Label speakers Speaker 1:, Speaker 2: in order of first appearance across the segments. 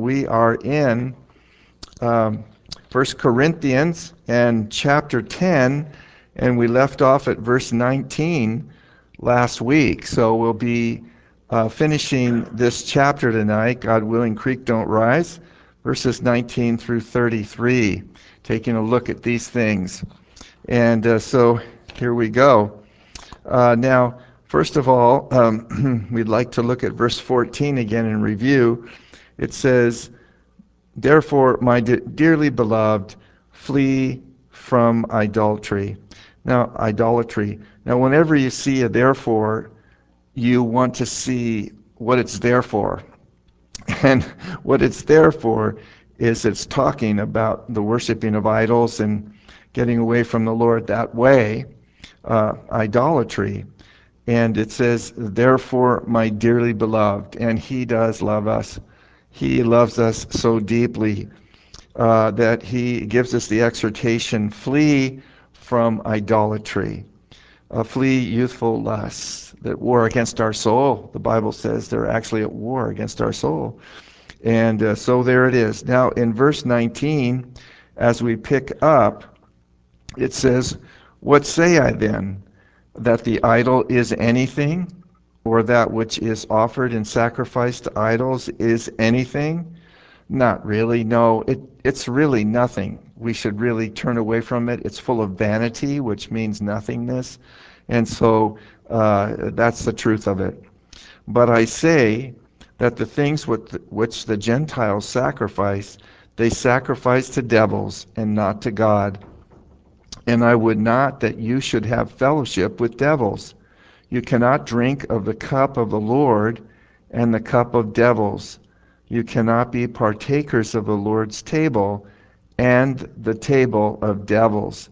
Speaker 1: We are in um, 1 Corinthians and chapter 10, and we left off at verse 19 last week. So we'll be finishing this chapter tonight, God willing, Creek Don't Rise, verses 19 through 33, taking a look at these things. And so here we go. Now, first of all, we'd like to look at verse 14 again in review. It says, "Therefore, my dearly beloved, flee from idolatry." Now, idolatry. Now, whenever you see a therefore, you want to see what it's there for. And what it's there for is it's talking about the worshiping of idols and getting away from the Lord that way, idolatry. And it says, "Therefore, my dearly beloved," and He does love us. He loves us so deeply that He gives us the exhortation, flee from idolatry. Flee youthful lusts that war against our soul. The Bible says they're actually at war against our soul. And so there it is. Now in verse 19, as we pick up, it says, "What say I then? That the idol is anything? Or that which is offered in sacrifice to idols is anything? Not really. No, it's really nothing. We should really turn away from it. It's full of vanity, which means nothingness. And so that's the truth of it. But I say that the things which the Gentiles sacrifice, they sacrifice to devils and not to God. And I would not that you should have fellowship with devils. You cannot drink of the cup of the Lord and the cup of devils. You cannot be partakers of the Lord's table and the table of devils."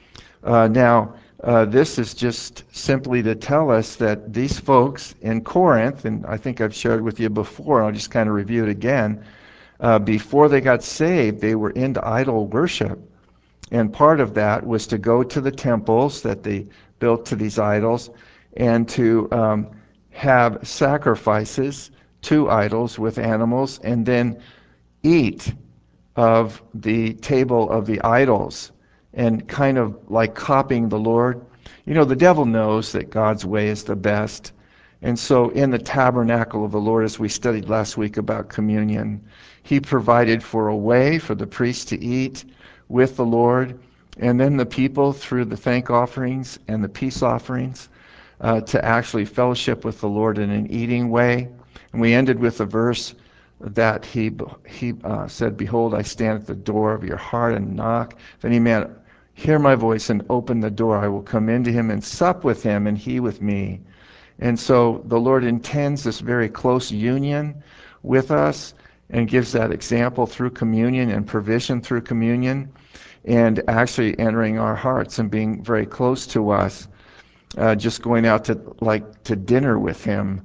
Speaker 1: Now, this is just simply to tell us that these folks in Corinth, and I think I've shared with you before, I'll just kind of review it again, before they got saved, they were into idol worship. And part of that was to go to the temples that they built to these idols and to have sacrifices to idols with animals and then eat of the table of the idols and kind of like copying the Lord. You know, the devil knows that God's way is the best. And so in the tabernacle of the Lord, as we studied last week about communion, He provided for a way for the priest to eat with the Lord, and then the people through the thank offerings and the peace offerings to actually fellowship with the Lord in an eating way. And we ended with a verse that he said, "Behold, I stand at the door of your heart and knock. If any man hear my voice and open the door, I will come into him and sup with him and he with me." And so the Lord intends this very close union with us and gives that example through communion and provision through communion and actually entering our hearts and being very close to us, just going out to dinner with Him.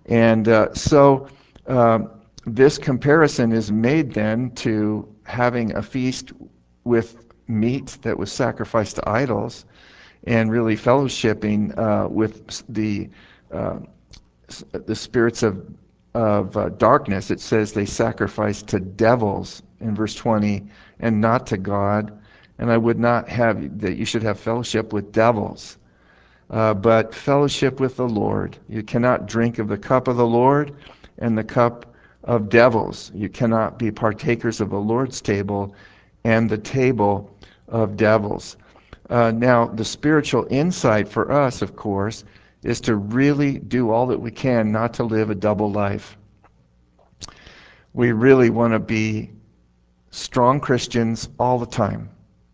Speaker 1: And so this comparison is made then to having a feast with meat that was sacrificed to idols and really fellowshipping with uh, the spirits of darkness. It says they sacrifice to devils in verse 20 and not to God. And I would not have that you should have fellowship with devils, but fellowship with the Lord. You cannot drink of the cup of the Lord and the cup of devils. You cannot be partakers of the Lord's table and the table of devils. Now, the spiritual insight for us, of course, is to really do all that we can not to live a double life. We really want to be strong Christians all the time.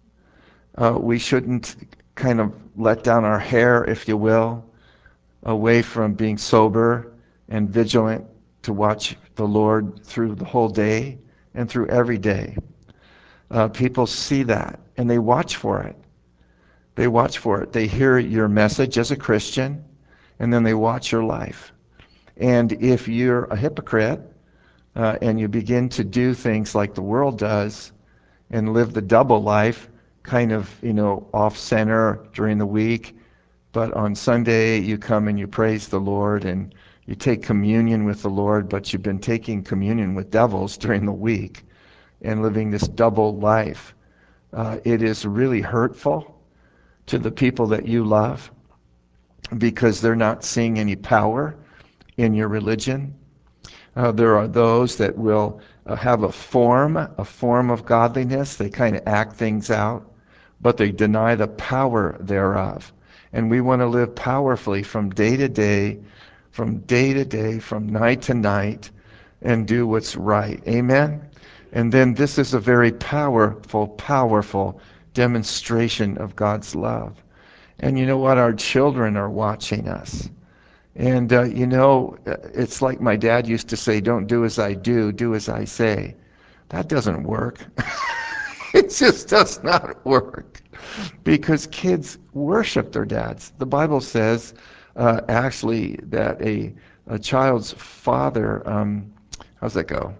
Speaker 1: We shouldn't kind of let down our hair, if you will, away from being sober and vigilant to watch the Lord through the whole day and through every day. People see that and they watch for it. They watch for it. They hear your message as a Christian and then they watch your life. And if you're a hypocrite and you begin to do things like the world does and live the double life, kind of, off center during the week, but on Sunday you come and you praise the Lord and You take communion with the Lord, but you've been taking communion with devils during the week and living this double life. It is really hurtful to the people that you love because they're not seeing any power in your religion. There are those that will have a form of godliness. They kind of act things out, but they deny the power thereof. And we want to live powerfully from day to day, from night to night, and do what's right. Amen? And then this is a very powerful demonstration of God's love. And you know what? Our children are watching us. And it's like my dad used to say, don't do as I do, do as I say. That doesn't work. It just does not work because kids worship their dads. The Bible says actually that a child's father, how's that go?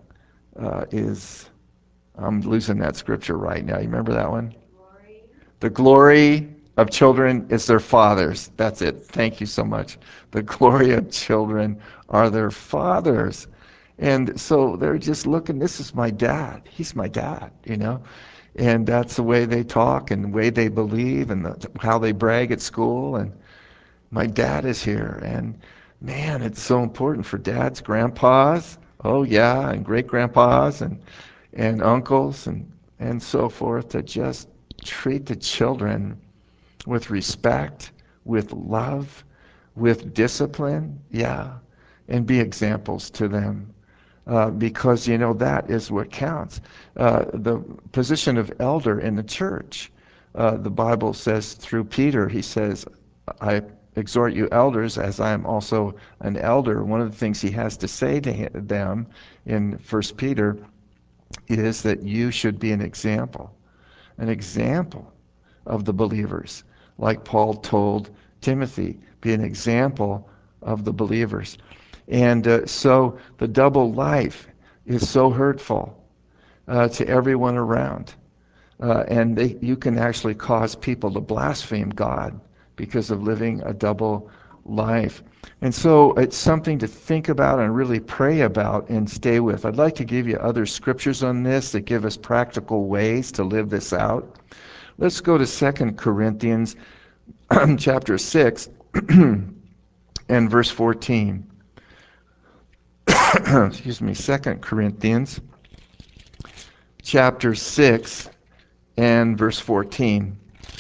Speaker 1: I'm losing that scripture right now. You remember that one? The glory of children is their fathers. That's it. Thank you so much. The glory of children are their fathers. And so they're just looking, this is my dad. He's my dad. And that's the way they talk and the way they believe and how they brag at school. And my dad is here. And man, it's so important for dads, grandpas, oh yeah, and great grandpas and uncles and so forth to just treat the children with respect, with love, with discipline, yeah, and be examples to them. Because that is what counts. The position of elder in the church, the Bible says through Peter, he says, I exhort you elders as I am also an elder. One of the things he has to say to them in 1 Peter is that you should be an example of the believers, like Paul told Timothy, be an example of the believers. And so the double life is so hurtful to everyone around. And you can actually cause people to blaspheme God because of living a double life. And so it's something to think about and really pray about and stay with. I'd like to give you other scriptures on this that give us practical ways to live this out. Let's go to 2 Corinthians chapter 6 and verse 14. Excuse me, 2 Corinthians chapter 6 and verse 14.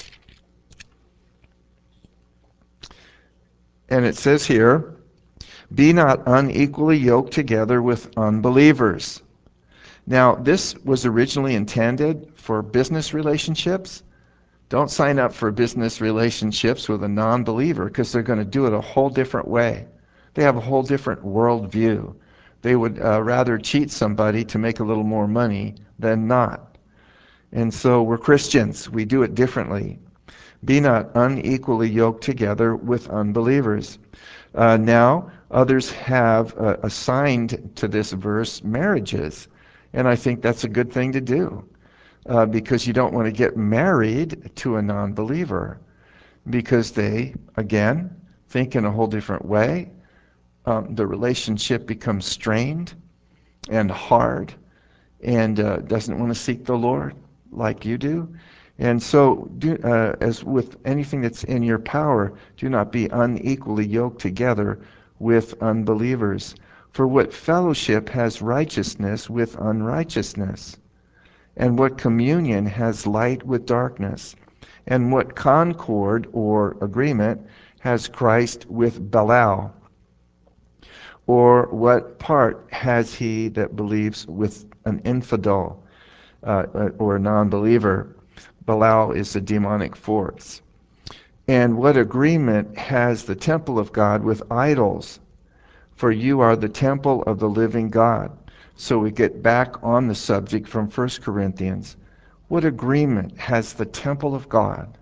Speaker 1: And it says here, be not unequally yoked together with unbelievers. Now, this was originally intended for business relationships. Don't sign up for business relationships with a non-believer because they're going to do it a whole different way. They have a whole different worldview. They would rather cheat somebody to make a little more money than not. And so we're Christians. We do it differently. Be not unequally yoked together with unbelievers. Now, others have assigned to this verse marriages. And I think that's a good thing to do because you don't want to get married to a non-believer because they, again, think in a whole different way. The relationship becomes strained and hard and doesn't want to seek the Lord like you do. And so, as with anything that's in your power, do not be unequally yoked together with unbelievers. For what fellowship has righteousness with unrighteousness? And what communion has light with darkness? And what concord or agreement has Christ with Belial? Or what part has he that believes with an infidel or a non-believer? Belial is a demonic force. And what agreement has the temple of God with idols? For you are the temple of the living God. So we get back on the subject from 1 Corinthians. What agreement has the temple of God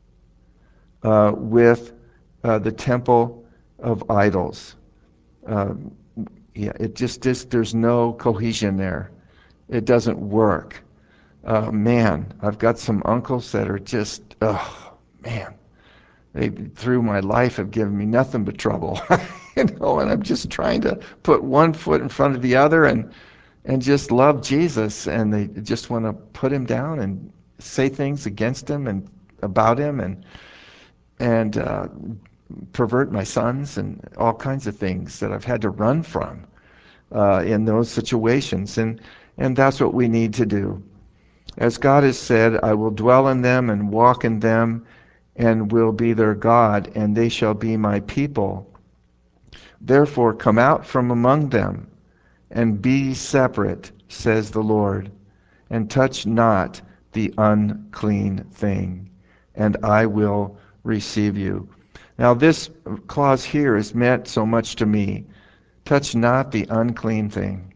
Speaker 1: with the temple of idols? It just there's no cohesion there. It doesn't work. Man, I've got some uncles that are just, oh man, They, through my life, have given me nothing but trouble. And I'm just trying to put one foot in front of the other and just love Jesus, and they just want to put him down and say things against him and about him and pervert my sons and all kinds of things that I've had to run from in those situations. And that's what we need to do. As God has said, I will dwell in them and walk in them and will be their God, and they shall be my people. Therefore come out from among them and be separate, says the Lord, and touch not the unclean thing, and I will receive you. Now this clause here is meant so much to me. Touch not the unclean thing.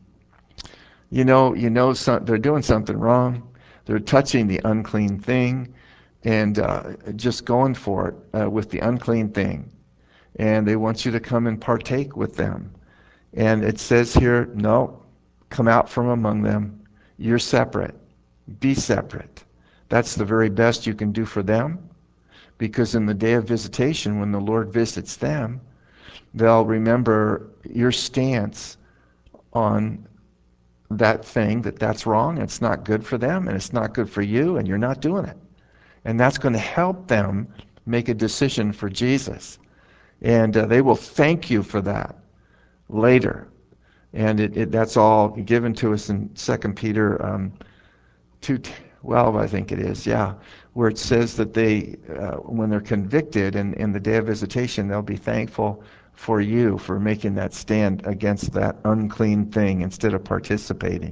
Speaker 1: They're doing something wrong. They're touching the unclean thing and just going for it with the unclean thing. And they want you to come and partake with them. And it says here, no, come out from among them. You're separate. Be separate. That's the very best you can do for them, because in the day of visitation, when the Lord visits them, they'll remember your stance on that thing, that's wrong, it's not good for them, and it's not good for you, and you're not doing it. And that's going to help them make a decision for Jesus. And they will thank you for that later. And that's all given to us in 2 Peter 2:12, I think it is, yeah, where it says that they, when they're convicted in the day of visitation, they'll be thankful for you for making that stand against that unclean thing instead of participating.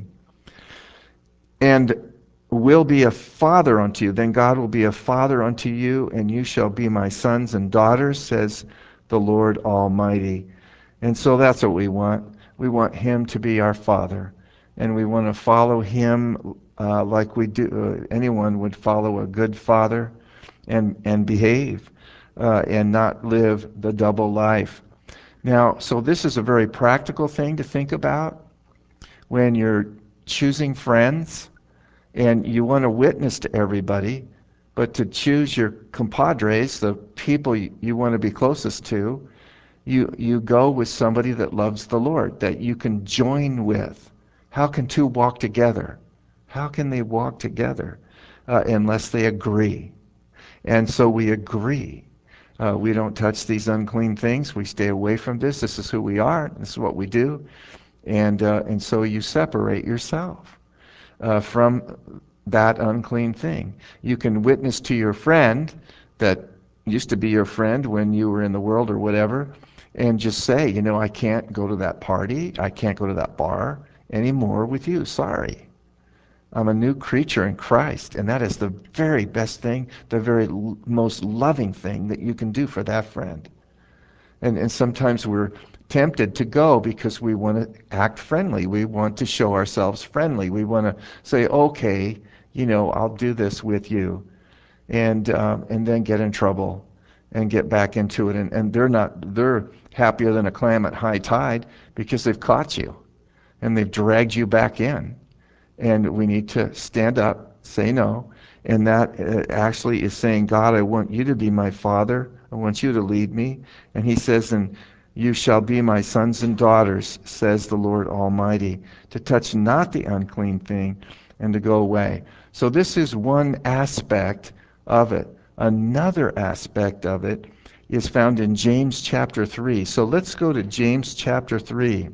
Speaker 1: And will be a father unto you. Then God will be a father unto you, and you shall be my sons and daughters, says the Lord Almighty. And so that's what we want. We want him to be our father, and we want to follow him like we do. Anyone would follow a good father and behave and not live the double life. Now, so this is a very practical thing to think about when you're choosing friends and you want to witness to everybody, but to choose your compadres, the people you want to be closest to, you go with somebody that loves the Lord, that you can join with. How can two walk together? How can they walk together unless they agree? And so we agree. We don't touch these unclean things. We stay away from this. This is who we are. This is what we do. And so you separate yourself from that unclean thing. You can witness to your friend that used to be your friend when you were in the world or whatever, and just say, I can't go to that party. I can't go to that bar anymore with you. Sorry. I'm a new creature in Christ, and that is the very best thing, the very most loving thing that you can do for that friend. And sometimes we're tempted to go because we want to act friendly. We want to show ourselves friendly. We want to say, okay, I'll do this with you, and then get in trouble and get back into it. And they're happier than a clam at high tide because they've caught you and they've dragged you back in. And we need to stand up, say no, and that actually is saying, God, I want you to be my father. I want you to lead me. And he says, and you shall be my sons and daughters, says the Lord Almighty, to touch not the unclean thing and to go away. So this is one aspect of it. Another aspect of it is found in James chapter 3. So let's go to James chapter 3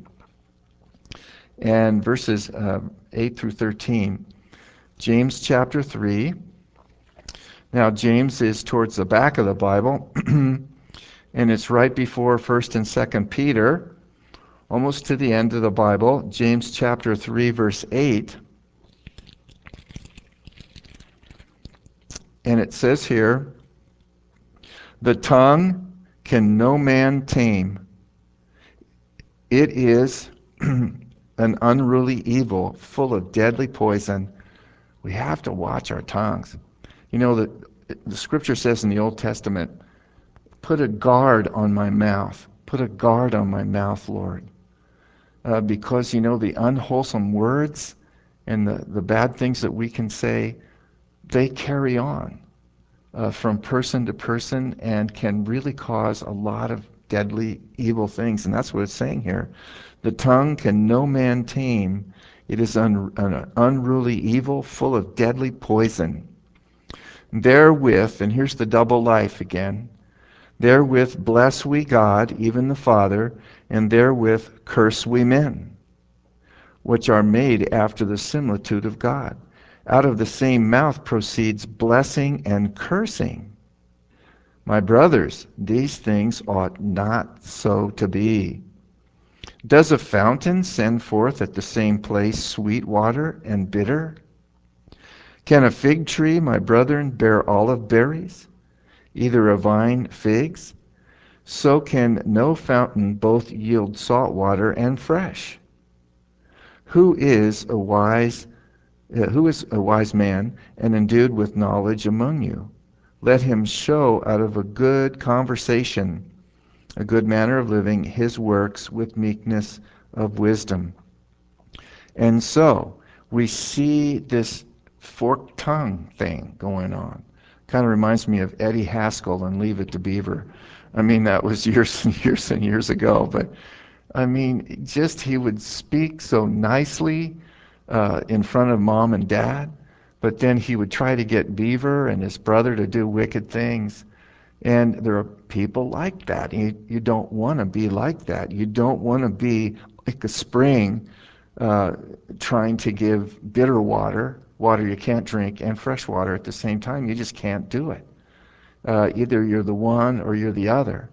Speaker 1: and verses 8 through 13. James chapter 3. Now, James is towards the back of the Bible, and it's right before 1st and 2nd Peter, almost to the end of the Bible. James chapter 3, verse 8. And it says here, the tongue can no man tame. It is an unruly evil, full of deadly poison. We have to watch our tongues. The scripture says in the Old Testament, put a guard on my mouth. Put a guard on my mouth, Lord. Because, the unwholesome words and the bad things that we can say, they carry on. from person to person and can really cause a lot of deadly evil things. And that's what it's saying here. The tongue can no man tame. It is an unruly evil full of deadly poison. Therewith, and here's the double life again, therewith bless we God, even the Father, and therewith curse we men, which are made after the similitude of God. Out of the same mouth proceeds blessing and cursing. My brothers, these things ought not so to be. Does a fountain send forth at the same place sweet water and bitter? Can a fig tree, my brethren, bear olive berries, either a vine figs? So can no fountain both yield salt water and fresh. Who is a wise who is a wise man and endued with knowledge among you? Let him show out of a good conversation, a good manner of living, his works with meekness of wisdom. And so we see this forked tongue thing going on. Kind of reminds me of Eddie Haskell and Leave It to Beaver. I mean, that was years and years and years ago, but I mean, just he would speak so nicely in front of mom and dad, but then he would try to get Beaver and his brother to do wicked things. And there are people like that. You don't want to be like that. You don't want to be like a spring uh, trying to give bitter water, water you can't drink, and fresh water at the same time. You just can't do it. Either you're the one or you're the other.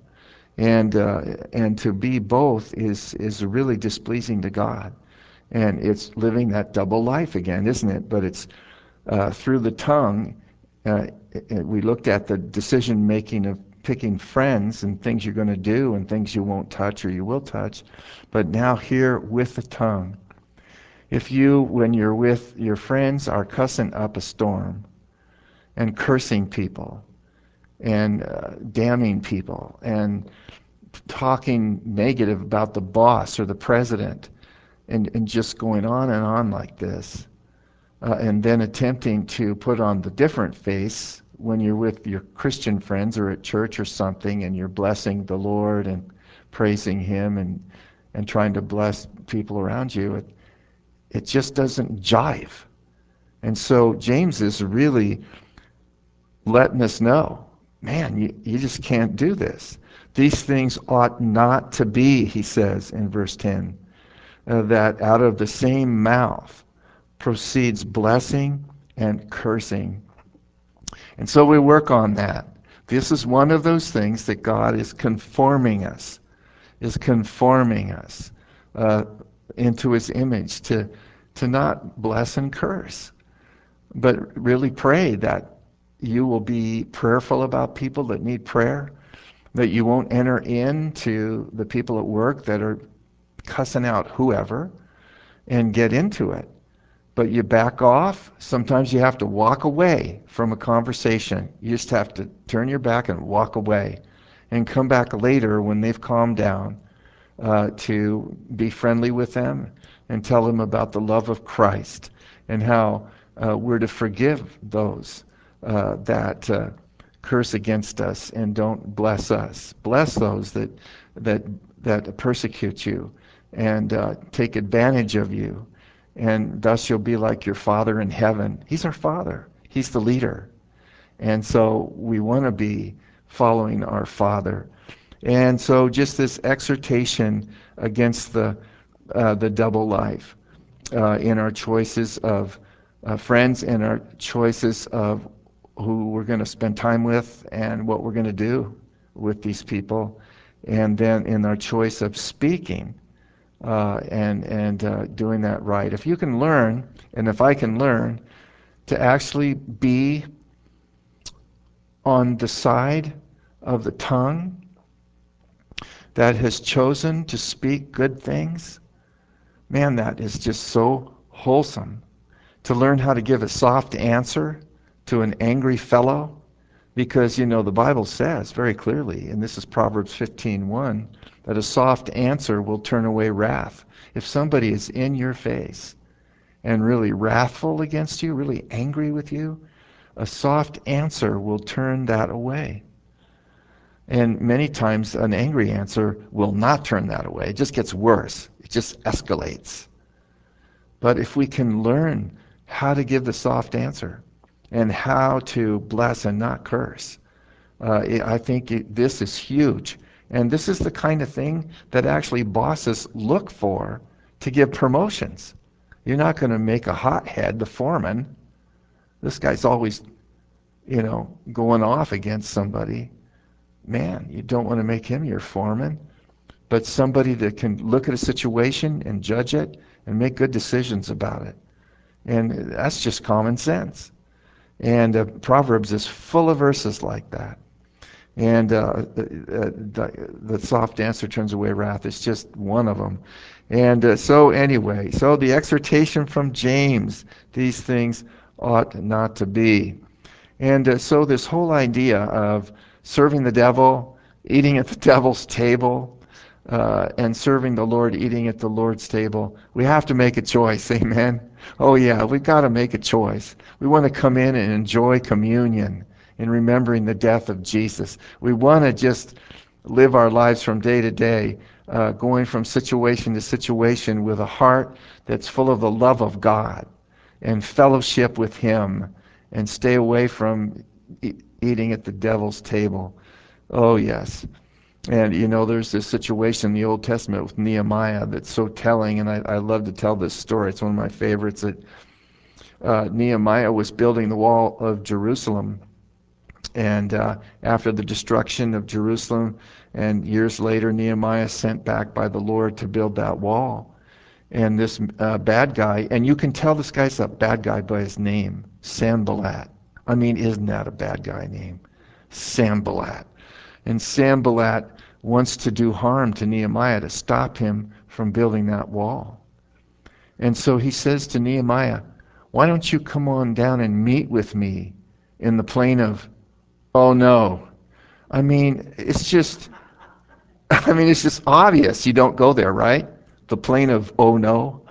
Speaker 1: And to be both is really displeasing to God. And it's living that double life again, isn't it? But it's through the tongue. Uh, we looked at the decision making of picking friends and things you're going to do and things you won't touch or you will touch. But now here with the tongue. If you, when you're with your friends, are cussing up a storm and cursing people and damning people and talking negative about the boss or the president and just going on and on like this, and then attempting to put on the different face when you're with your Christian friends or at church or something and you're blessing the Lord and praising Him and trying to bless people around you, it just doesn't jive. And so James is really letting us know, man, you just can't do this. These things ought not to be, he says in verse 10, that out of the same mouth proceeds blessing and cursing. And so we work on that. This is one of those things that God is conforming us uh, into His image to not bless and curse, but really pray that you will be prayerful about people that need prayer, that you won't enter into the people at work that are cussing out whoever and get into it. But you back off. Sometimes you have to walk away from a conversation. You just have to turn your back and walk away and come back later when they've calmed down to be friendly with them and tell them about the love of Christ and how we're to forgive those that curse against us and don't bless us. Bless those that that persecute you and take advantage of you, and thus you'll be like your Father in heaven. He's our Father. He's the leader, and so we want to be following our Father. And so just this exhortation against the double life in our choices of friends and our choices of who we're going to spend time with and what we're going to do with these people, and then in our choice of speaking and doing that right. If you can learn, and if I can learn to actually be on the side of the tongue that has chosen to speak good things, man, that is just so wholesome. To learn how to give a soft answer to an angry fellow, because the Bible says very clearly, and this is Proverbs 15:1, that a soft answer will turn away wrath. If somebody is in your face and really wrathful against you, really angry with you, A soft answer will turn that away. And many times an angry answer will not turn that away. It just gets worse. It just escalates. But if we can learn how to give the soft answer and how to bless and not curse, I think this is huge. And this is the kind of thing that actually bosses look for to give promotions. You're not going to make a hothead the foreman. This guy's always, going off against somebody. Man, you don't want to make him your foreman. But somebody that can look at a situation and judge it and make good decisions about it. And that's just common sense. And Proverbs is full of verses like that. And the soft answer turns away wrath. It's just one of them. And so the exhortation from James, these things ought not to be. And so this whole idea of serving the devil, eating at the devil's table, and serving the Lord, eating at the Lord's table, we have to make a choice. Amen. Oh yeah, we've got to make a choice. We want to come in and enjoy communion in remembering the death of Jesus. We want to just live our lives from day to day, going from situation to situation with a heart that's full of the love of God and fellowship with Him, and stay away from eating at the devil's table. Oh yes. And there's this situation in the Old Testament with Nehemiah that's so telling, and I love to tell this story. It's one of my favorites. That Nehemiah was building the wall of Jerusalem, and after the destruction of Jerusalem, and years later, Nehemiah sent back by the Lord to build that wall. And this bad guy, and you can tell this guy's a bad guy by his name, Sanballat. I mean, isn't that a bad guy name? Sanballat. And Sanballat wants to do harm to Nehemiah to stop him from building that wall. And so he says to Nehemiah, why don't you come on down and meet with me in the plain of, oh no. I mean, it's just obvious you don't go there, right? The plain of, oh no.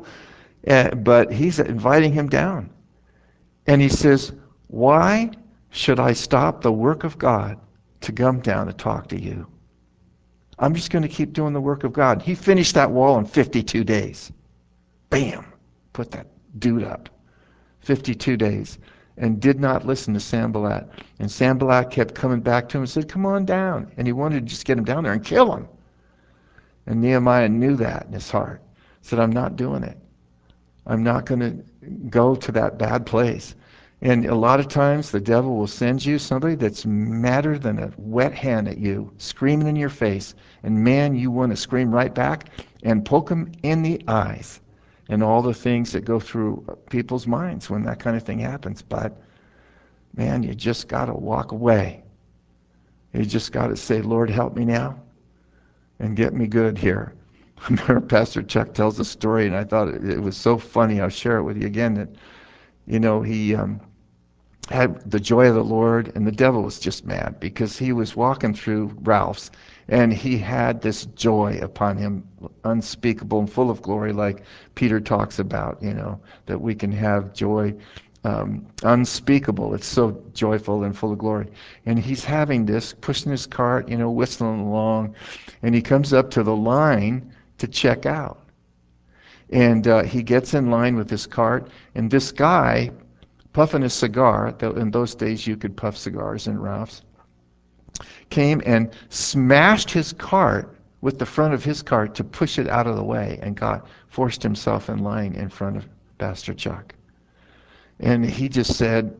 Speaker 1: But he's inviting him down. And he says, why should I stop the work of God to come down to talk to you? I'm just going to keep doing the work of God. He finished that wall in 52 days. Bam! Put that dude up. 52 days. And did not listen to Sanballat. And Sanballat kept coming back to him and said, come on down. And he wanted to just get him down there and kill him. And Nehemiah knew that in his heart. Said, I'm not doing it. I'm not going to go to that bad place. And a lot of times the devil will send you somebody that's madder than a wet hen at you, screaming in your face. And man, you want to scream right back and poke them in the eyes. And all the things that go through people's minds when that kind of thing happens. But man, you just got to walk away. You just got to say, Lord, help me now and get me good here. I remember Pastor Chuck tells a story, and I thought it was so funny. I'll share it with you again. That he had the joy of the Lord, and the devil was just mad because he was walking through Ralph's, and he had this joy upon him, unspeakable and full of glory, like Peter talks about. That we can have joy. Unspeakable. It's so joyful and full of glory. And he's having this, pushing his cart, whistling along, and he comes up to the line to check out. And he gets in line with his cart, and this guy, puffing a cigar, in those days you could puff cigars in Ralph's, came and smashed his cart with the front of his cart to push it out of the way, and forced himself in line in front of Pastor Chuck. And he just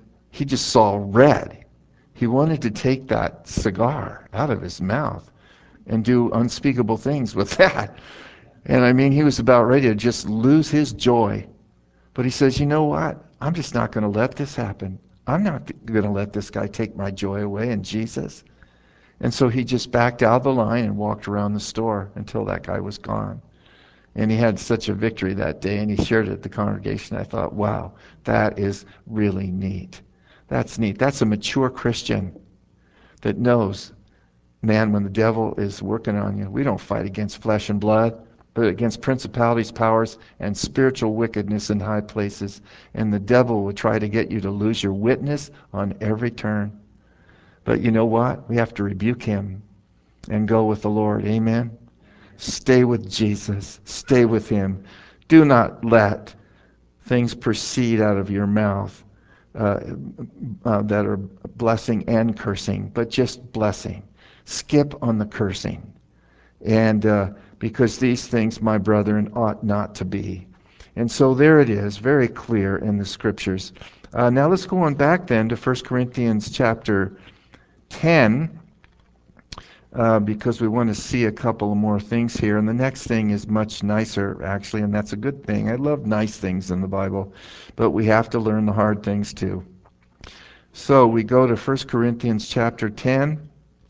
Speaker 1: saw red. He wanted to take that cigar out of his mouth and do unspeakable things with that. And I mean, he was about ready to just lose his joy. But he says, you know what? I'm just not going to let this happen. I'm not going to let this guy take my joy away in Jesus. And so he just backed out of the line and walked around the store until that guy was gone. And he had such a victory that day, and he shared it at the congregation. I thought, wow, that is really neat. That's neat. That's a mature Christian that knows, man, when the devil is working on you, we don't fight against flesh and blood. against principalities, powers, and spiritual wickedness in high places. And the devil will try to get you to lose your witness on every turn. But you know what? We have to rebuke him and go with the Lord. Amen. Stay with Jesus. Stay with him. Do not let things proceed out of your mouth uh, that are blessing and cursing, but just blessing. Skip on the cursing. And because these things, my brethren, ought not to be. And so there it is, very clear in the scriptures. Now let's go on back then to 1 Corinthians chapter 10, because we want to see a couple of more things here. And the next thing is much nicer, actually, and that's a good thing. I love nice things in the Bible, but we have to learn the hard things too. So we go to 1 Corinthians chapter 10.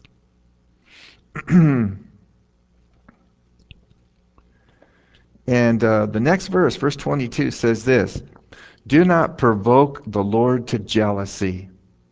Speaker 1: And the next verse, verse 22, says this: Do not provoke the Lord to jealousy.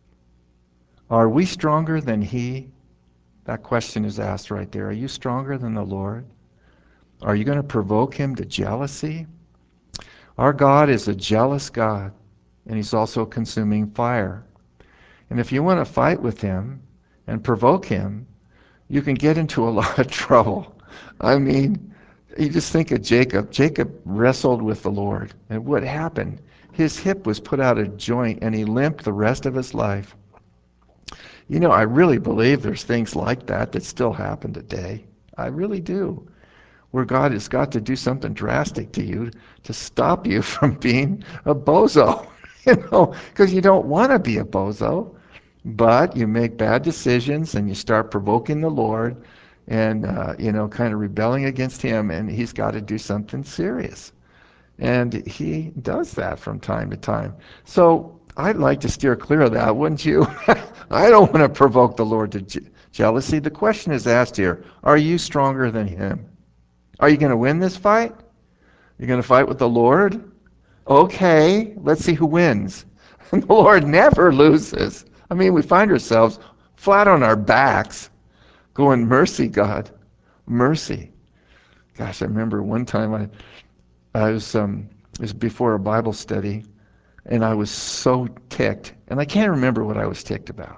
Speaker 1: Are we stronger than he? That question is asked right there. Are you stronger than the Lord? Are you going to provoke him to jealousy? Our God is a jealous God, and he's also a consuming fire. And if you want to fight with him and provoke him, you can get into a lot of trouble. I mean, you just think of Jacob. Jacob wrestled with the Lord. And what happened? His hip was put out of joint and he limped the rest of his life. You know, I really believe there's things like that that still happen today. I really do. Where God has got to do something drastic to you to stop you from being a bozo. Because you don't want to be a bozo, but you make bad decisions and you start provoking the Lord and, kind of rebelling against him, and he's got to do something serious. And he does that from time to time. So I'd like to steer clear of that, wouldn't you? I don't want to provoke the Lord to jealousy. The question is asked here, are you stronger than him? Are you going to win this fight? You're going to fight with the Lord? Okay, let's see who wins. And the Lord never loses. I mean, we find ourselves flat on our backs going, mercy, God, mercy. Gosh, I remember one time I was, it was before a Bible study, and I was so ticked. And I can't remember what I was ticked about.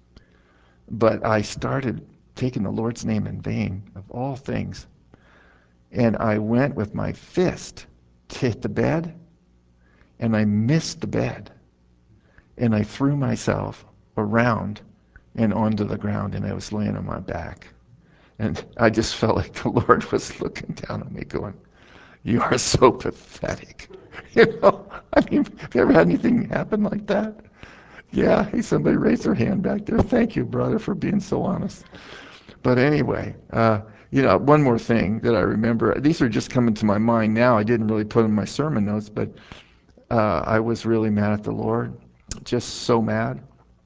Speaker 1: But I started taking the Lord's name in vain, of all things. And I went with my fist to hit the bed, and I missed the bed. And I threw myself around and onto the ground, and I was laying on my back. And I just felt like the Lord was looking down on me going, you are so pathetic. I mean, have you ever had anything happen like that? Yeah, hey, somebody raised their hand back there. Thank you, brother, for being so honest. But anyway, one more thing that I remember. These are just coming to my mind now. I didn't really put in my sermon notes, but I was really mad at the Lord, just so mad.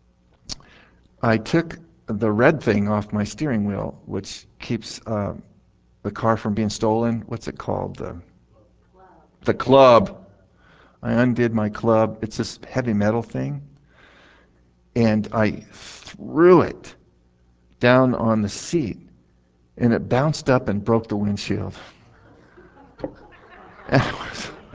Speaker 1: I took the red thing off my steering wheel, which keeps the car from being stolen. What's it called? The club. I undid my club. It's this heavy metal thing. And I threw it down on the seat, and it bounced up and broke the windshield. And I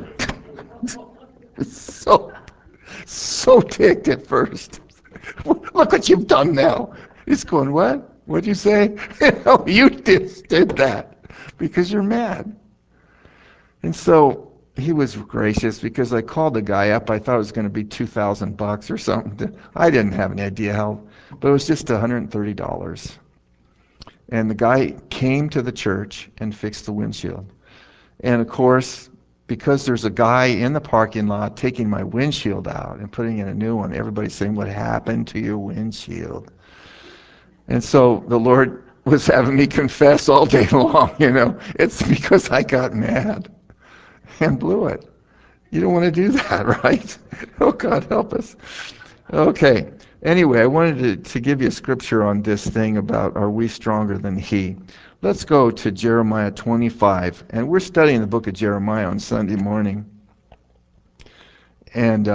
Speaker 1: was so ticked at first. Look what you've done now. He's going, what? What'd you say? You just did that because you're mad. And so he was gracious because I called the guy up. I thought it was going to be $2,000 or something. I didn't have any idea how, but it was just $130. And the guy came to the church and fixed the windshield. And of course, because there's a guy in the parking lot taking my windshield out and putting in a new one, everybody's saying, what happened to your windshield? And so the Lord was having me confess all day long, It's because I got mad and blew it. You don't want to do that, right? Oh, God, help us. Okay. Anyway, I wanted to give you a scripture on this thing about are we stronger than he. Let's go to Jeremiah 25. And we're studying the book of Jeremiah on Sunday morning. And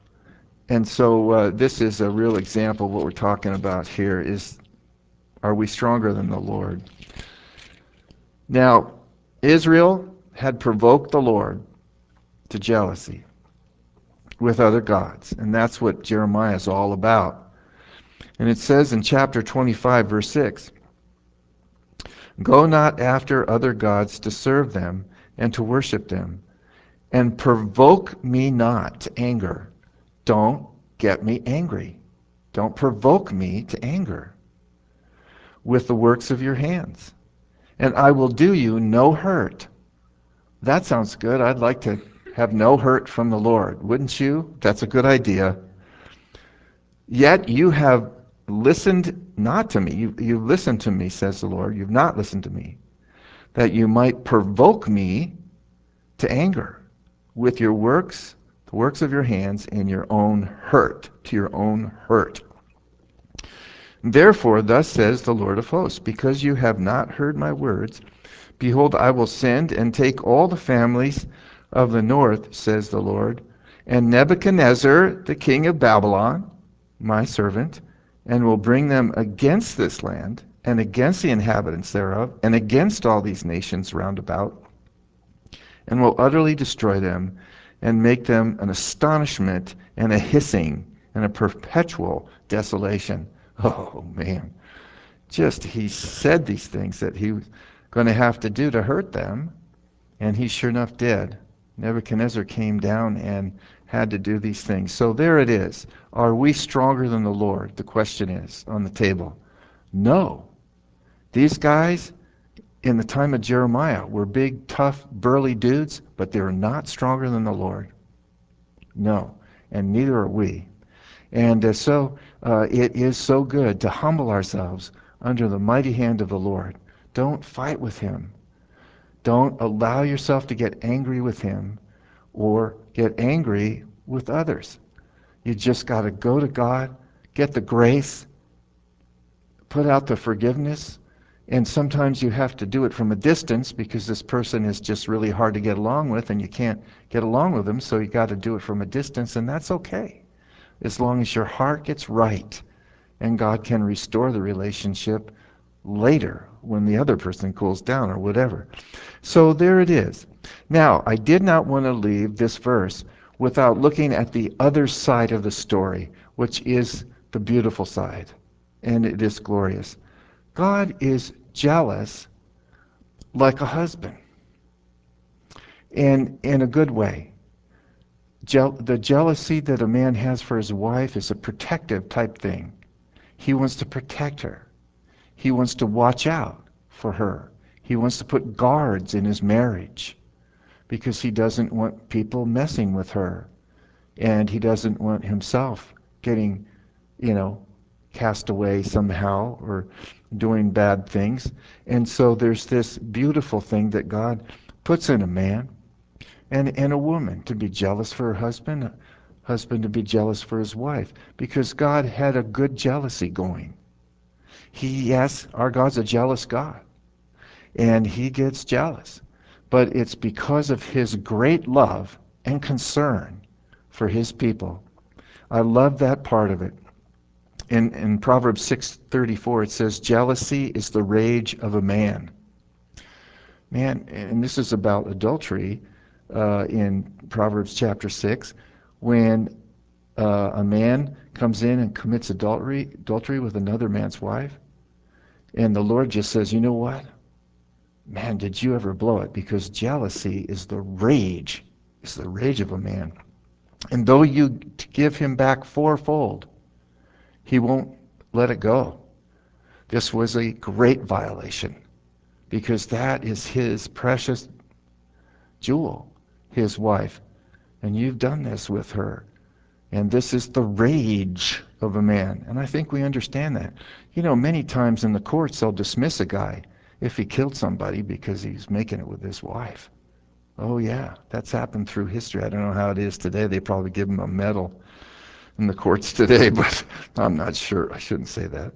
Speaker 1: so this is a real example of what we're talking about here is, are we stronger than the Lord? Now, Israel had provoked the Lord to jealousy with other gods, and that's what Jeremiah is all about. And it says in chapter 25, verse 6, "Go not after other gods to serve them and to worship them, and provoke me not to anger." Don't get me angry. Don't provoke me to anger with the works of your hands, and I will do you no hurt. That sounds good. I'd like to have no hurt from the Lord. Wouldn't you? That's a good idea. Yet you have listened not to me. You've listened to me, says the Lord. You've not listened to me, that you might provoke me to anger with your works, the works of your hands, in your own hurt, to your own hurt. Therefore, thus says the Lord of hosts, because you have not heard my words, behold, I will send and take all the families of the north, says the Lord, and Nebuchadnezzar, the king of Babylon, my servant, and will bring them against this land, and against the inhabitants thereof, and against all these nations round about, and will utterly destroy them, and make them an astonishment, and a hissing, and a perpetual desolation. Oh, man. Just, he said these things that he was going to have to do to hurt them, and he sure enough did. Nebuchadnezzar came down and had to do these things. So there it is. Are we stronger than the Lord? The question is on the table. No. These guys in the time of Jeremiah were big, tough, burly dudes, but they were not stronger than the Lord. No. And neither are we. And so it is so good to humble ourselves under the mighty hand of the Lord. Don't fight with him. Don't allow yourself to get angry with him or get angry with others. You just got to go to God, get the grace, put out the forgiveness, and sometimes you have to do it from a distance because this person is just really hard to get along with and you can't get along with them, so you got to do it from a distance, and that's okay, as long as your heart gets right and God can restore the relationship later when the other person cools down or whatever. So there it is. Now, I did not want to leave this verse without looking at the other side of the story, which is the beautiful side, and it is glorious. God is jealous like a husband, and in a good way. The jealousy that a man has for his wife is a protective type thing. He wants to protect her. He wants to watch out for her. He wants to put guards in his marriage because he doesn't want people messing with her. And he doesn't want himself getting, cast away somehow or doing bad things. And so there's this beautiful thing that God puts in a man and a woman to be jealous for her husband, a husband to be jealous for his wife, because God had a good jealousy going. Yes, our God's a jealous God, and he gets jealous. But it's because of his great love and concern for his people. I love that part of it. In Proverbs 6:34, it says, jealousy is the rage of a man. Man, and this is about adultery in Proverbs chapter 6, when a man comes in and commits adultery with another man's wife, and the Lord just says, you know what? Man, did you ever blow it? Because jealousy is the rage. It's the rage of a man. And though you give him back fourfold, he won't let it go. This was a great violation because that is his precious jewel, his wife. And you've done this with her. And this is the rage of a man. And I think we understand that. Many times in the courts they'll dismiss a guy if he killed somebody because he's making it with his wife. Oh yeah, that's happened through history. I don't know how it is today. They probably give him a medal in the courts today, but I'm not sure. I shouldn't say that.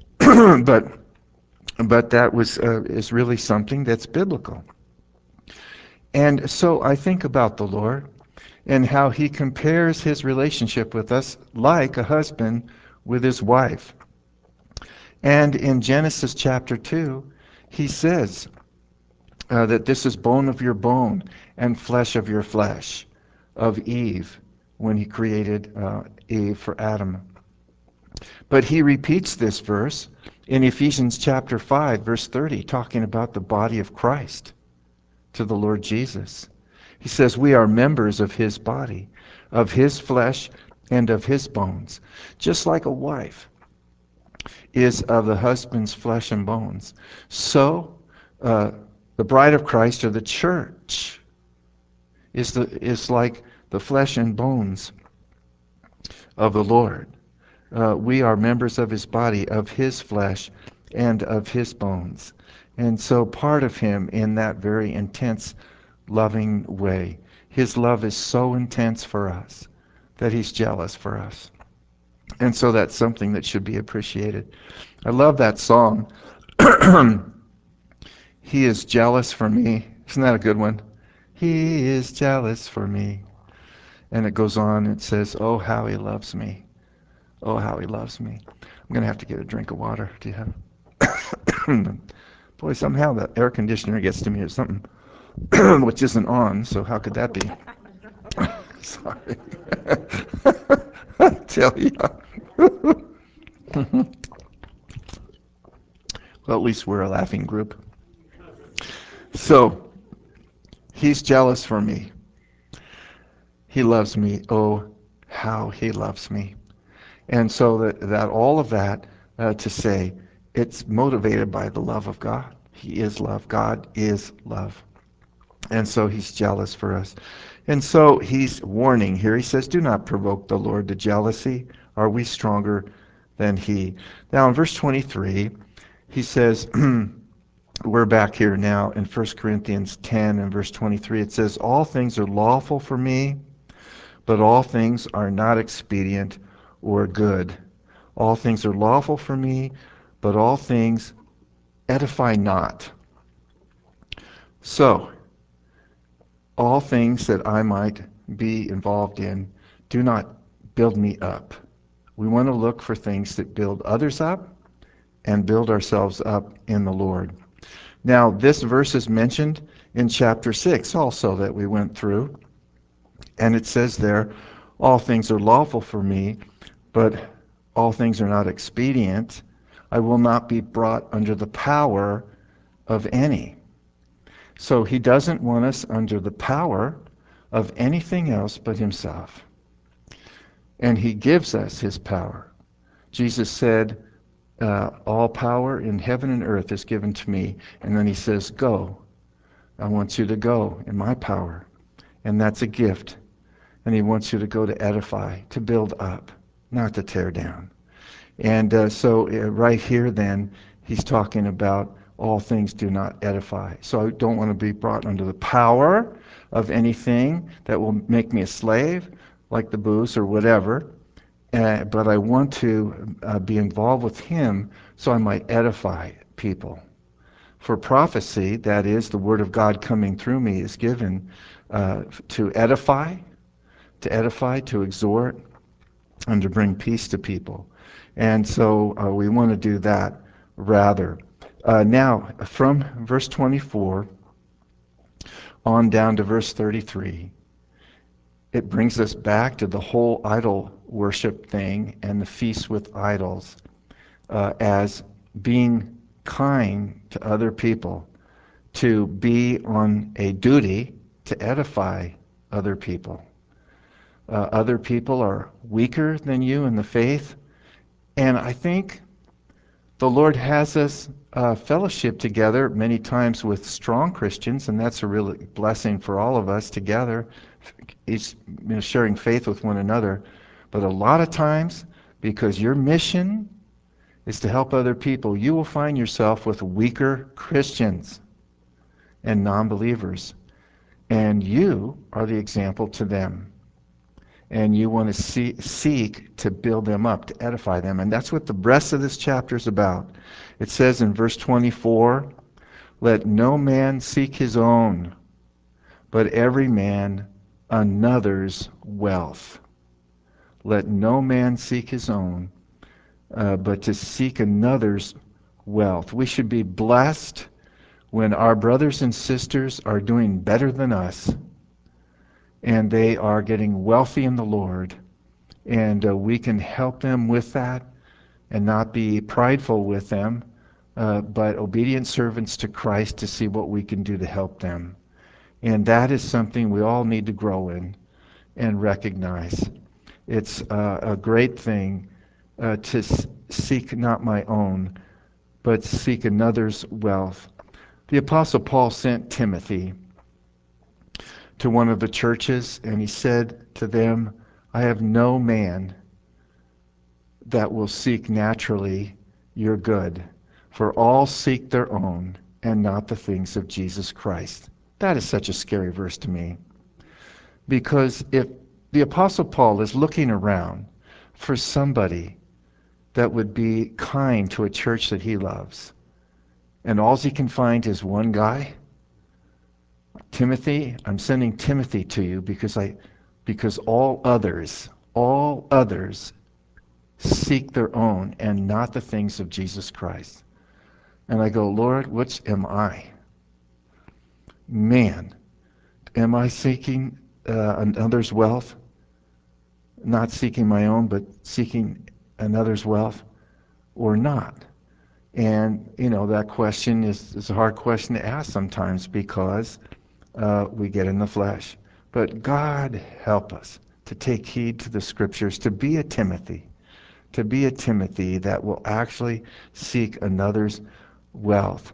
Speaker 1: but that is really something that's biblical. And so I think about the Lord and how he compares his relationship with us like a husband with his wife. And in Genesis chapter 2, he says, that this is bone of your bone and flesh of your flesh, of Eve, when he created Eve for Adam. But he repeats this verse in Ephesians chapter 5, verse 30, talking about the body of Christ to the Lord Jesus. He says, we are members of his body, of his flesh, and of his bones. Just like a wife is of the husband's flesh and bones, so the bride of Christ, or the church, is like the flesh and bones of the Lord. We are members of his body, of his flesh, and of his bones. And so part of him in that very intense, loving way. His love is so intense for us that he's jealous for us. And so that's something that should be appreciated. I love that song. He is jealous for me. Isn't that a good one? He is jealous for me. And it goes on, it says, oh, how he loves me. Oh, how he loves me. I'm going to have to get a drink of water. Do you have? Boy, somehow the air conditioner gets to me or something, which isn't on, so how could that be? Sorry. I tell you. Well, at least we're a laughing group. So, he's jealous for me. He loves me. Oh, how he loves me. And so that all of that to say, it's motivated by the love of God. He is love. God is love. And so he's jealous for us. And so he's warning here. He says, do not provoke the Lord to jealousy. Are we stronger than he? Now in verse 23, he says, we're back here now in 1 Corinthians 10 and verse 23. It says, all things are lawful for me, but all things are not expedient or good. All things are lawful for me, but all things edify not. So, all things that I might be involved in do not build me up. We want to look for things that build others up and build ourselves up in the Lord. Now, this verse is mentioned in chapter 6 also that we went through. And it says there, all things are lawful for me, but all things are not expedient. I will not be brought under the power of any. So he doesn't want us under the power of anything else but himself. And he gives us his power. Jesus said, all power in heaven and earth is given to me. And then he says, go. I want you to go in my power. And that's a gift. And he wants you to go to edify, to build up, not to tear down. And so right here then, he's talking about all things do not edify. So I don't want to be brought under the power of anything that will make me a slave, like the booze or whatever. But I want to be involved with him so I might edify people. For prophecy, that is, the word of God coming through me is given to edify, to exhort, and to bring peace to people. And so we want to do that rather. Now, from verse 24 on down to verse 33, it brings us back to the whole idol worship thing and the feast with idols as being kind to other people, to be on a duty to edify other people. Other people are weaker than you in the faith, and I think the Lord has us fellowship together many times with strong Christians, and that's a real blessing for all of us together, each sharing faith with one another. But a lot of times, because your mission is to help other people, you will find yourself with weaker Christians and non-believers, and you are the example to them. And you want to seek to build them up, to edify them. And that's what the rest of this chapter is about. It says in verse 24, let no man seek his own, but every man another's wealth. Let no man seek his own, but to seek another's wealth. We should be blessed when our brothers and sisters are doing better than us and they are getting wealthy in the Lord, and we can help them with that and not be prideful with them, but obedient servants to Christ to see what we can do to help them. And that is something we all need to grow in and recognize. It's a great thing to seek not my own, but seek another's wealth. The Apostle Paul sent Timothy to one of the churches, and he said to them, I have no man that will seek naturally your good, for all seek their own and not the things of Jesus Christ. That is such a scary verse to me. Because if the Apostle Paul is looking around for somebody that would be kind to a church that he loves, and all he can find is one guy, Timothy, I'm sending Timothy to you because all others seek their own and not the things of Jesus Christ. And I go, Lord, which am I? Man, am I seeking another's wealth? Not seeking my own, but seeking another's wealth, or not? And, that question is a hard question to ask sometimes because we get in the flesh. But God help us to take heed to the Scriptures, to be a Timothy that will actually seek another's wealth.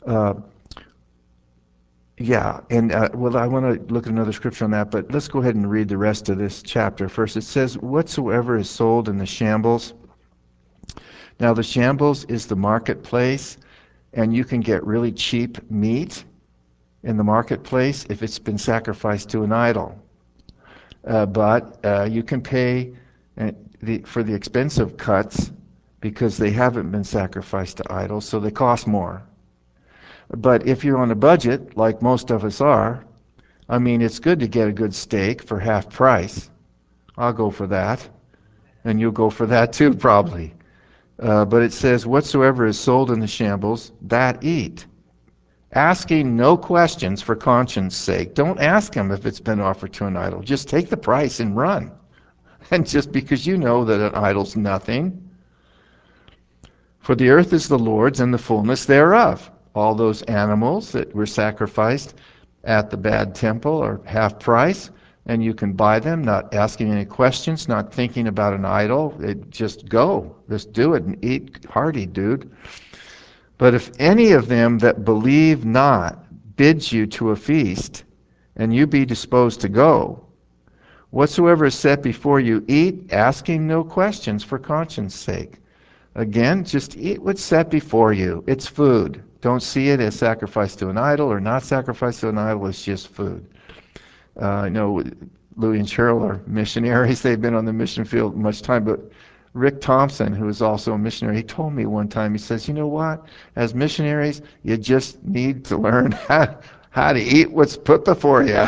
Speaker 1: Well, I want to look at another scripture on that, but let's go ahead and read the rest of this chapter first. It says, whatsoever is sold in the shambles. Now, the shambles is the marketplace, and you can get really cheap meat in the marketplace if it's been sacrificed to an idol. But you can pay for the expensive cuts because they haven't been sacrificed to idols, so they cost more. But if you're on a budget, like most of us are, it's good to get a good steak for half price. I'll go for that. And you'll go for that too, probably. But it says, whatsoever is sold in the shambles, that eat. Asking no questions for conscience sake. Don't ask him if it's been offered to an idol. Just take the price and run. And just because you know that an idol's nothing. For the earth is the Lord's and the fullness thereof. All those animals that were sacrificed at the bad temple are half price, and you can buy them, not asking any questions, not thinking about an idol. Just go. Just do it and eat hearty, dude. But if any of them that believe not bids you to a feast, and you be disposed to go, whatsoever is set before you, eat, asking no questions for conscience sake. Again, just eat what's set before you. It's food. Don't see it as sacrifice to an idol or not sacrifice to an idol. It's just food. I know Louis and Cheryl are missionaries. They've been on the mission field much time. But Rick Thompson, who is also a missionary, he told me one time, he says, you know what? As missionaries, you just need to learn how to eat what's put before you.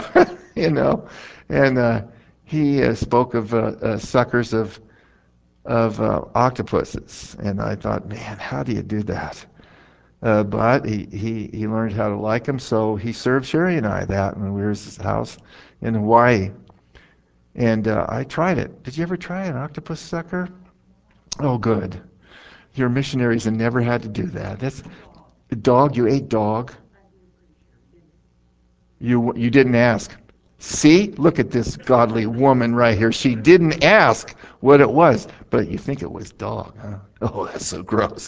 Speaker 1: And he spoke of suckers of octopuses, and I thought, man, how do you do that? But he learned how to like them, so he served Sherry and I that when we were at his house in Hawaii. And I tried it. Did you ever try an octopus sucker? Oh, good. You're missionaries and never had to do that. That's dog. You ate dog. You didn't ask. See, look at this godly woman right here. She didn't ask what it was, but you think it was dog, huh? Oh, that's so gross.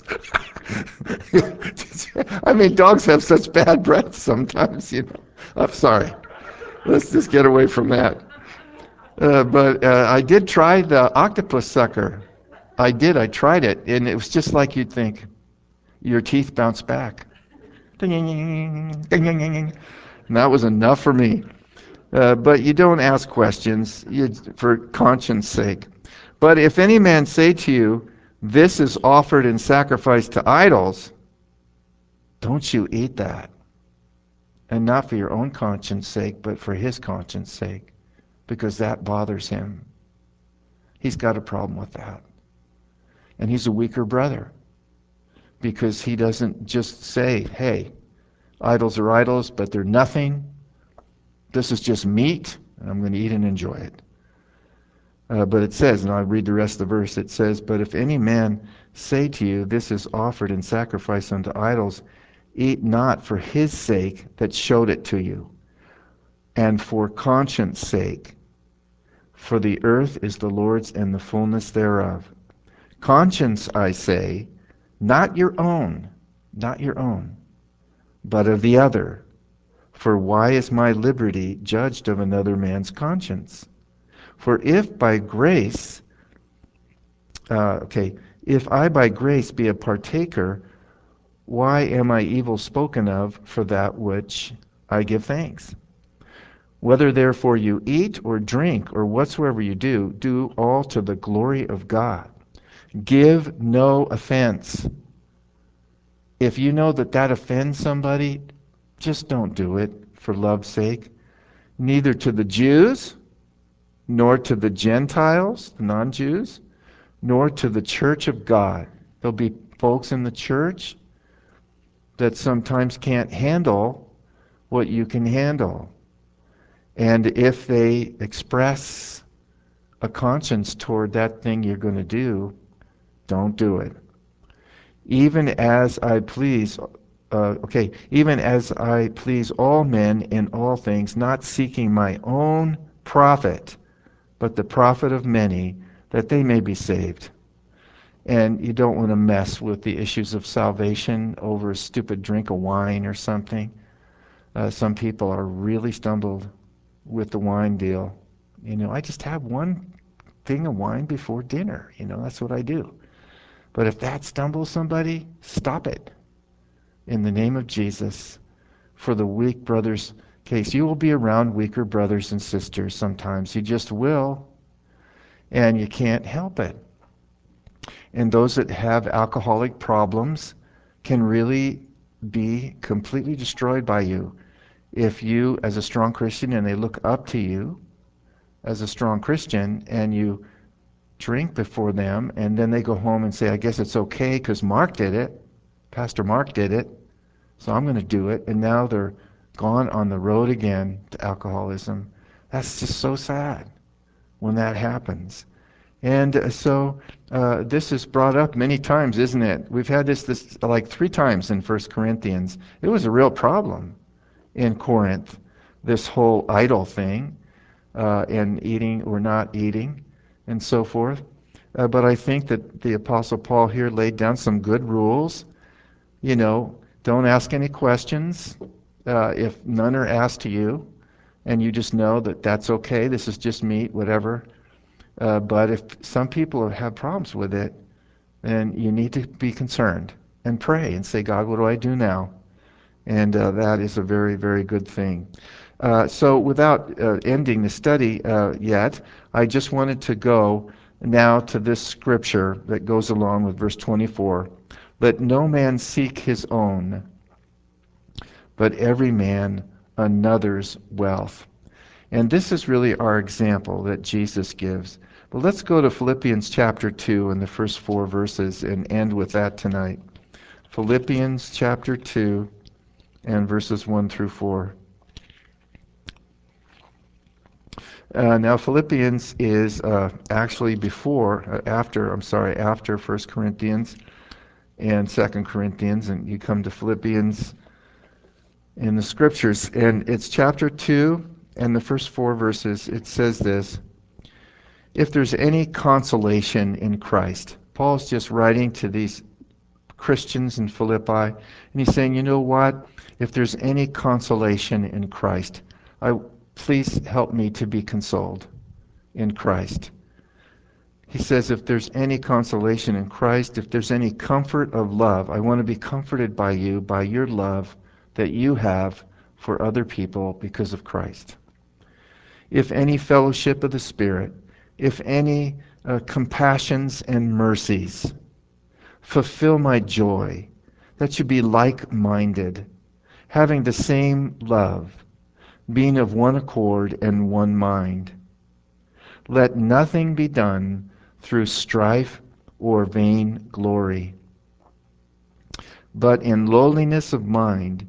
Speaker 1: Dogs have such bad breath sometimes. I'm sorry. Let's just get away from that. But I did try the octopus sucker. I did. I tried it, and it was just like you'd think. Your teeth bounce back. And that was enough for me. But you don't ask questions for conscience sake. But if any man say to you, this is offered in sacrifice to idols, don't you eat that. And not for your own conscience sake, but for his conscience sake, because that bothers him. He's got a problem with that. And he's a weaker brother, because he doesn't just say, hey, Idols are idols, but they're nothing. This is just meat, and I'm going to eat and enjoy it. But it says, and I'll read the rest of the verse, it says, "But if any man say to you, this is offered in sacrifice unto idols, eat not for his sake that showed it to you, and for conscience sake, for the earth is the Lord's and the fullness thereof. Conscience, I say, not your own, not your own, but of the other. For why is my liberty judged of another man's conscience? For if by grace, if I by grace be a partaker, why am I evil spoken of for that which I give thanks? Whether therefore you eat or drink or whatsoever you do, do all to the glory of God. Give no offense." If you know that that offends somebody, just don't do it for love's sake. Neither to the Jews, nor to the Gentiles, the non-Jews, nor to the church of God. There'll be folks in the church that sometimes can't handle what you can handle. And if they express a conscience toward that thing you're going to do, don't do it. Even as I please, even as I please all men in all things, not seeking my own profit, but the profit of many, that they may be saved. And you don't want to mess with the issues of salvation over a stupid drink of wine or something. Some people are really stumbled with the wine deal. I just have one thing of wine before dinner. That's what I do. But if that stumbles somebody, stop it. In the name of Jesus, for the weak brother's case. You will be around weaker brothers and sisters sometimes. You just will. And you can't help it. And those that have alcoholic problems can really be completely destroyed by you. If you, as a strong Christian, and they look up to you as a strong Christian, and you drink before them, and then they go home and say, I guess it's okay because Mark did it. Pastor Mark did it, so I'm going to do it. And now they're gone on the road again to alcoholism. That's just so sad when that happens. And so this is brought up many times, isn't it? We've had this like 3 times in 1 Corinthians. It was a real problem in Corinth, this whole idol thing, and eating or not eating, and so forth. But I think that the Apostle Paul here laid down some good rules. Don't ask any questions if none are asked to you, and you just know that that's okay. This is just meat, whatever. But if some people have problems with it, then you need to be concerned and pray and say, God, what do I do now? And that is a very, very good thing. So without ending the study yet, I just wanted to go now to this scripture that goes along with verse 24. Let no man seek his own, but every man another's wealth. And this is really our example that Jesus gives. But let's go to Philippians chapter 2 and the first 4 verses and end with that tonight. Philippians chapter 2 and verses 1 through 4. Now Philippians is actually after 1 Corinthians and 2 Corinthians, and you come to Philippians in the scriptures, and it's chapter 2 and the first 4 verses. It says this: if there's any consolation in Christ. Paul's just writing to these Christians in Philippi, and he's saying, you know what? If there's any consolation in Christ, please help me to be consoled in Christ. He says, if there's any consolation in Christ, if there's any comfort of love, I want to be comforted by you, by your love that you have for other people because of Christ. If any fellowship of the Spirit, if any compassions and mercies, fulfill my joy, that you be like-minded, having the same love, being of one accord and one mind. Let nothing be done through strife or vain glory, but in lowliness of mind,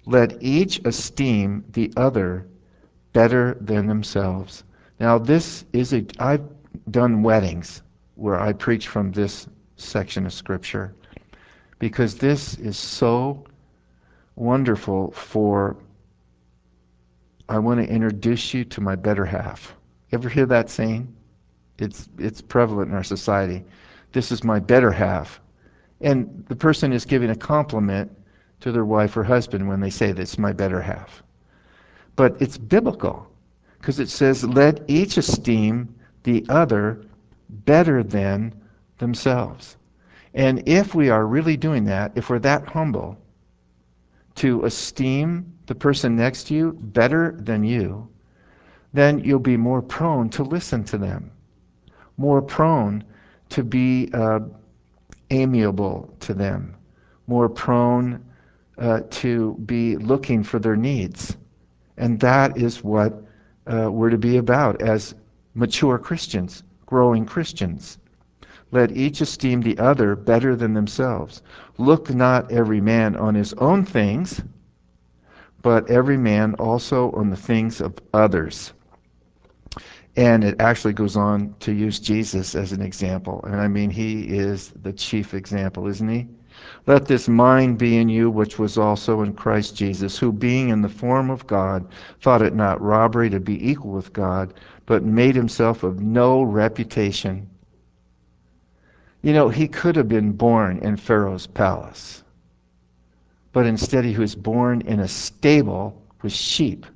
Speaker 1: Let each esteem the other better than themselves. Now, I've done weddings where I preach from this section of Scripture because this is so wonderful for, I want to introduce you to my better half. Ever hear that saying? It's prevalent in our society. This is my better half. And the person is giving a compliment to their wife or husband when they say this, my better half. But it's biblical because it says, let each esteem the other better than themselves. And if we are really doing that, if we're that humble to esteem the person next to you better than you, then you'll be more prone to listen to them, more prone to be amiable to them, more prone to be looking for their needs. And that is what we're to be about as mature Christians, growing Christians. Let each esteem the other better than themselves. Look not every man on his own things, but every man also on the things of others. And it actually goes on to use Jesus as an example. And I mean, he is the chief example, isn't he? Let this mind be in you, which was also in Christ Jesus, who being in the form of God, thought it not robbery to be equal with God, but made himself of no reputation. You know, he could have been born in Pharaoh's palace, but instead he was born in a stable with sheep.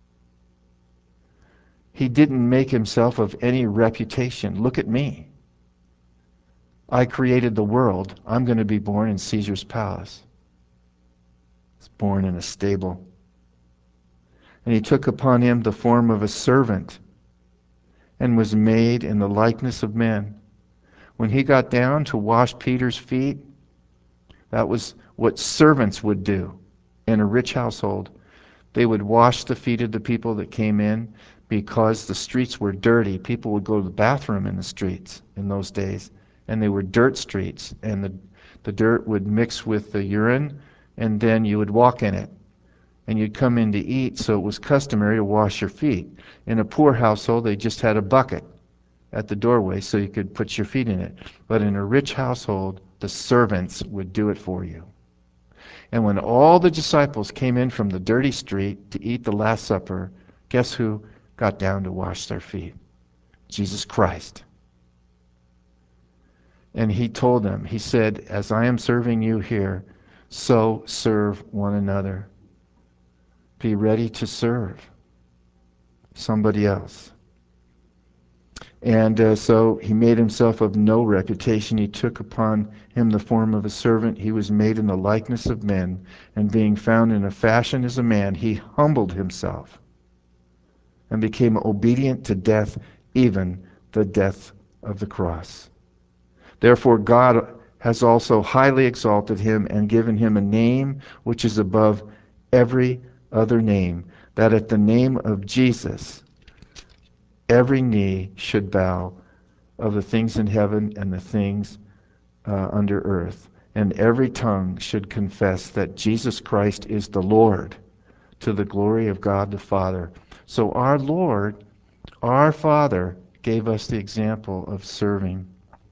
Speaker 1: He didn't make himself of any reputation. Look at me. I created the world. I'm going to be born in Caesar's palace. He was born in a stable. And he took upon him the form of a servant and was made in the likeness of men. When he got down to wash Peter's feet, that was what servants would do in a rich household. They would wash the feet of the people that came in because the streets were dirty. People would go to the bathroom in the streets in those days, and they were dirt streets, and the dirt would mix with the urine, and then you would walk in it. And you'd come in to eat, so it was customary to wash your feet. In a poor household, they just had a bucket at the doorway so you could put your feet in it. But in a rich household, the servants would do it for you. And when all the disciples came in from the dirty street to eat the Last Supper, guess who got down to wash their feet? Jesus Christ. And he told them, he said, as I am serving you here, so serve one another. Be ready to serve somebody else. And so he made himself of no reputation. He took upon him the form of a servant. He was made in the likeness of men. And being found in a fashion as a man, he humbled himself and became obedient to death, even the death of the cross. Therefore God has also highly exalted him and given him a name which is above every other name, that at the name of Jesus every knee should bow, of the things in heaven and the things under earth, and every tongue should confess that Jesus Christ is the Lord, to the glory of God the Father. So our Lord, our Father, gave us the example of serving.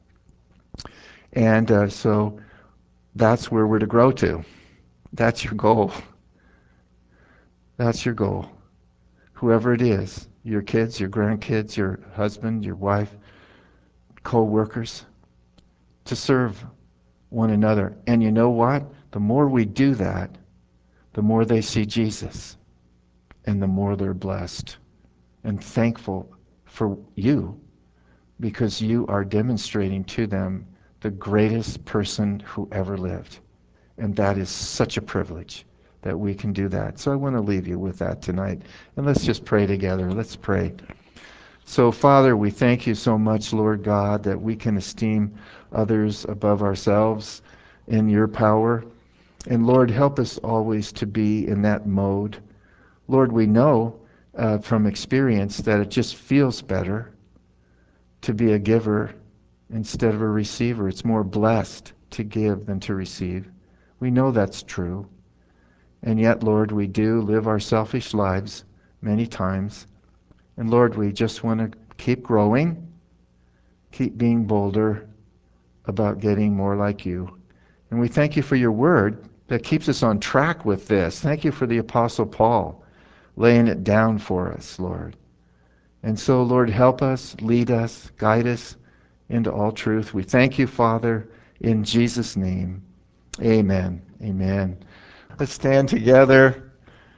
Speaker 1: And so that's where we're to grow to. That's your goal. That's your goal. Whoever it is, your kids, your grandkids, your husband, your wife, co-workers, to serve one another. And you know what? The more we do that, the more they see Jesus, and the more they're blessed and thankful for you, because you are demonstrating to them the greatest person who ever lived. And that is such a privilege that we can do that. So I want to leave you with that tonight. And let's just pray together. Let's pray. So, Father, we thank you so much, Lord God, that we can esteem others above ourselves in your power. And Lord, help us always to be in that mode. Lord, we know from experience that it just feels better to be a giver instead of a receiver. It's more blessed to give than to receive. We know that's true. And yet, Lord, we do live our selfish lives many times. And Lord, we just want to keep growing, keep being bolder about getting more like you. And we thank you for your word that keeps us on track with this. Thank you for the Apostle Paul laying it down for us, Lord. And so, Lord, help us, lead us, guide us into all truth. We thank you, Father, in Jesus' name. Amen. Amen. Let's stand together.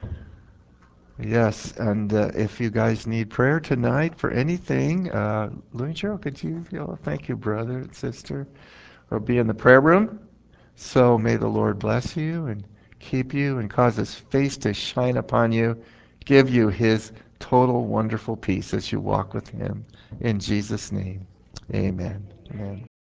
Speaker 1: Yes, and if you guys need prayer tonight for anything, Louis Cheryl, could thank you, brother and sister, or be in the prayer room. So may the Lord bless you and keep you and cause his face to shine upon you, give you his total wonderful peace as you walk with him. In Jesus' name, amen. Amen.